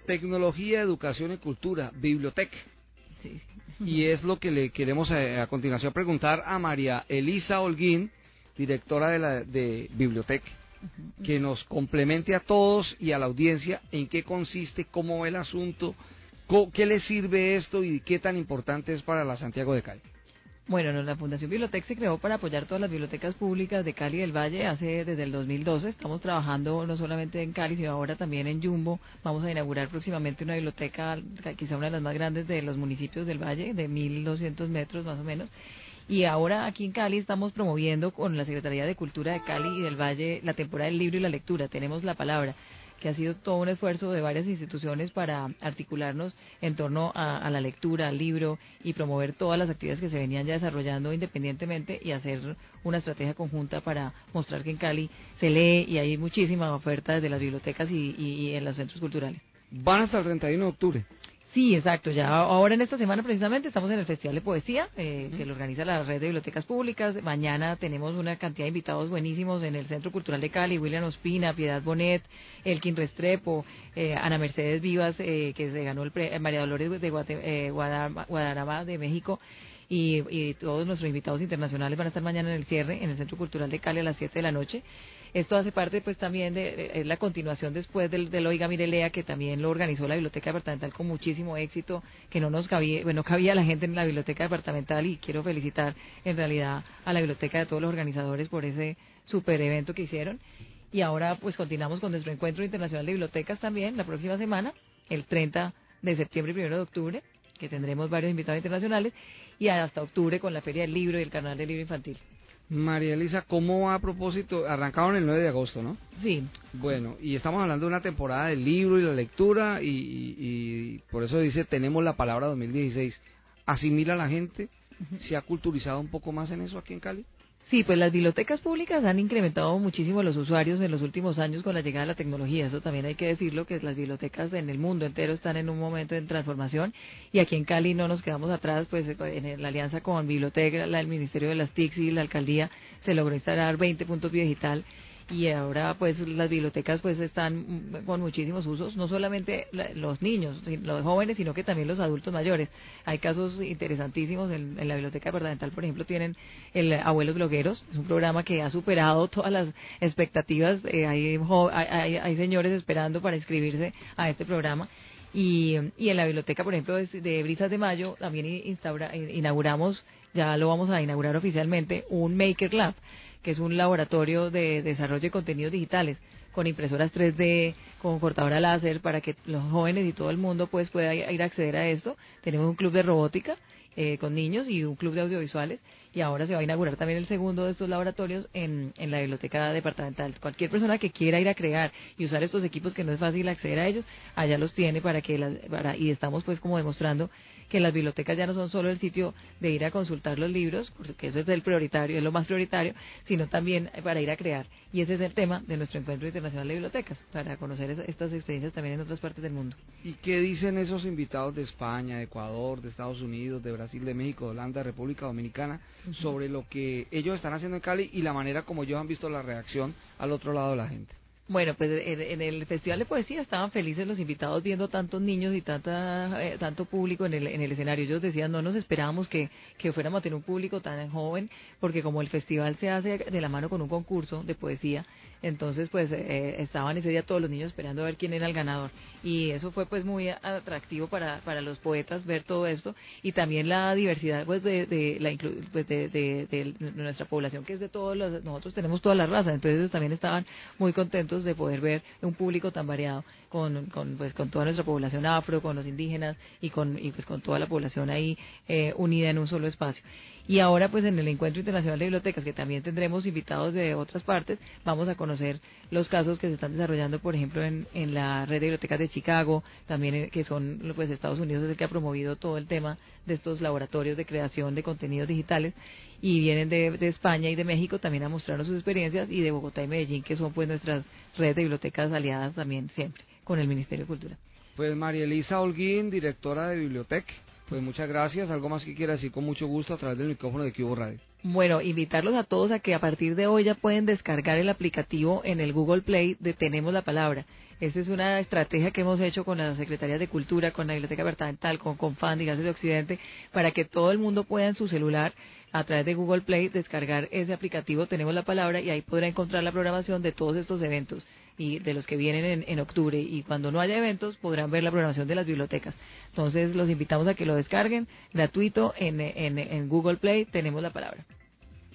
Tecnología, Educación y Cultura, Bibliotec. Sí. Y es lo que le queremos a continuación preguntar a María Elisa Holguín, directora de Bibliotec, que nos complemente a todos y a la audiencia en qué consiste, cómo va el asunto, qué le sirve esto y qué tan importante es para la Santiago de Cali. Bueno, la Fundación Bibliotec se creó para apoyar todas las bibliotecas públicas de Cali y del Valle desde el 2012. Estamos trabajando no solamente en Cali, sino ahora también en Yumbo. Vamos a inaugurar próximamente una biblioteca, quizá una de las más grandes de los municipios del Valle, de 1.200 metros más o menos. Y ahora aquí en Cali estamos promoviendo con la Secretaría de Cultura de Cali y del Valle la temporada del libro y la lectura. Tenemos la palabra, que ha sido todo un esfuerzo de varias instituciones para articularnos en torno a la lectura, al libro y promover todas las actividades que se venían ya desarrollando independientemente y hacer una estrategia conjunta para mostrar que en Cali se lee y hay muchísima oferta desde las bibliotecas y en los centros culturales. Van hasta el 31 de octubre. Sí, exacto. Ya ahora en esta semana precisamente estamos en el Festival de Poesía, que lo organiza la Red de Bibliotecas Públicas. Mañana tenemos una cantidad de invitados buenísimos en el Centro Cultural de Cali: William Ospina, Piedad Bonet, Elkin Restrepo, Ana Mercedes Vivas, que se ganó el María Dolores de Guadarrama de México. Y todos nuestros invitados internacionales van a estar mañana en el cierre en el Centro Cultural de Cali a las 7 de la noche. Esto hace parte pues también es la continuación después del Oiga Mire Lea, que también lo organizó la Biblioteca Departamental con muchísimo éxito, que no cabía la gente en la Biblioteca Departamental, y quiero felicitar en realidad a la biblioteca, de todos los organizadores, por ese super evento que hicieron. Y ahora pues continuamos con nuestro encuentro internacional de bibliotecas también la próxima semana, el 30 de septiembre y 1 de octubre, que tendremos varios invitados internacionales, y hasta octubre con la Feria del Libro y el Carnaval del Libro Infantil. María Elisa, ¿cómo va a propósito? Arrancaron el 9 de agosto, ¿no? Sí. Bueno, y estamos hablando de una temporada del libro y la lectura, y por eso dice, tenemos la palabra 2016. ¿Asimila la gente? ¿Se ha culturizado un poco más en eso aquí en Cali? Sí, pues las bibliotecas públicas han incrementado muchísimo los usuarios en los últimos años con la llegada de la tecnología. Eso también hay que decirlo, que las bibliotecas en el mundo entero están en un momento de transformación, y aquí en Cali no nos quedamos atrás. Pues en la alianza con Biblioteca, el Ministerio de las TICs y la Alcaldía se logró instalar 20 puntos Vía Digital, y ahora pues las bibliotecas pues están con muchísimos usos, no solamente los niños, los jóvenes, sino que también los adultos mayores. Hay casos interesantísimos en la Biblioteca Departamental, por ejemplo, tienen el Abuelos Blogueros, es un programa que ha superado todas las expectativas. Hay señores esperando para inscribirse a este programa. Y en la biblioteca, por ejemplo, de Brisas de Mayo, también inauguramos, ya lo vamos a inaugurar oficialmente, un Maker Lab, que es un laboratorio de desarrollo de contenidos digitales, con impresoras 3D, con cortadora láser, para que los jóvenes y todo el mundo pues pueda ir a acceder a esto. Tenemos un club de robótica con niños y un club de audiovisuales, y ahora se va a inaugurar también el segundo de estos laboratorios en la biblioteca departamental. Cualquier persona que quiera ir a crear y usar estos equipos, que no es fácil acceder a ellos, allá los tiene y estamos pues como demostrando que las bibliotecas ya no son solo el sitio de ir a consultar los libros, porque eso es el prioritario, es lo más prioritario, sino también para ir a crear. Y ese es el tema de nuestro encuentro internacional de bibliotecas, para conocer estas experiencias también en otras partes del mundo. ¿Y qué dicen esos invitados de España, de Ecuador, de Estados Unidos, de Brasil, de México, de Holanda, de República Dominicana, sobre lo que ellos están haciendo en Cali y la manera como ellos han visto la reacción al otro lado de la gente? Bueno, pues en el Festival de Poesía estaban felices los invitados viendo tantos niños y tanto público en el escenario. Ellos decían, no nos esperábamos que fuéramos a tener un público tan joven, porque como el festival se hace de la mano con un concurso de poesía, entonces pues estaban ese día todos los niños esperando a ver quién era el ganador. Y eso fue pues muy atractivo para los poetas ver todo esto, y también la diversidad pues de nuestra población, que es de nosotros tenemos todas las razas, entonces ellos también estaban muy contentos de poder ver un público tan variado con toda nuestra población afro, con los indígenas y con toda la población ahí unida en un solo espacio. Y ahora pues en el Encuentro Internacional de Bibliotecas, que también tendremos invitados de otras partes, vamos a conocer los casos que se están desarrollando, por ejemplo, en la red de bibliotecas de Chicago, también que son pues Estados Unidos es el que ha promovido todo el tema de estos laboratorios de creación de contenidos digitales, y vienen de España y de México también a mostrarnos sus experiencias, y de Bogotá y Medellín, que son pues nuestras redes de bibliotecas aliadas también siempre con el Ministerio de Cultura. Pues María Elisa Holguín, directora de Bibliotec, Pues muchas gracias. ¿Algo más que quiera decir con mucho gusto a través del micrófono de Cubo Radio? Bueno, invitarlos a todos a que a partir de hoy ya pueden descargar el aplicativo en el Google Play de Tenemos la Palabra. Esta es una estrategia que hemos hecho con las Secretarías de Cultura, con la Biblioteca Departamental, con Confan y Gases de Occidente, para que todo el mundo pueda en su celular, a través de Google Play, descargar ese aplicativo Tenemos la Palabra, y ahí podrá encontrar la programación de todos estos eventos y de los que vienen en octubre, y cuando no haya eventos podrán ver la programación de las bibliotecas. Entonces los invitamos a que lo descarguen gratuito en Google Play. Tenemos la Palabra.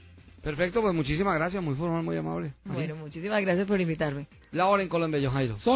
Perfecto, pues muchísimas gracias, muy formal, muy amable. Bueno, muchísimas gracias por invitarme. La hora en Colombia, John Jairo.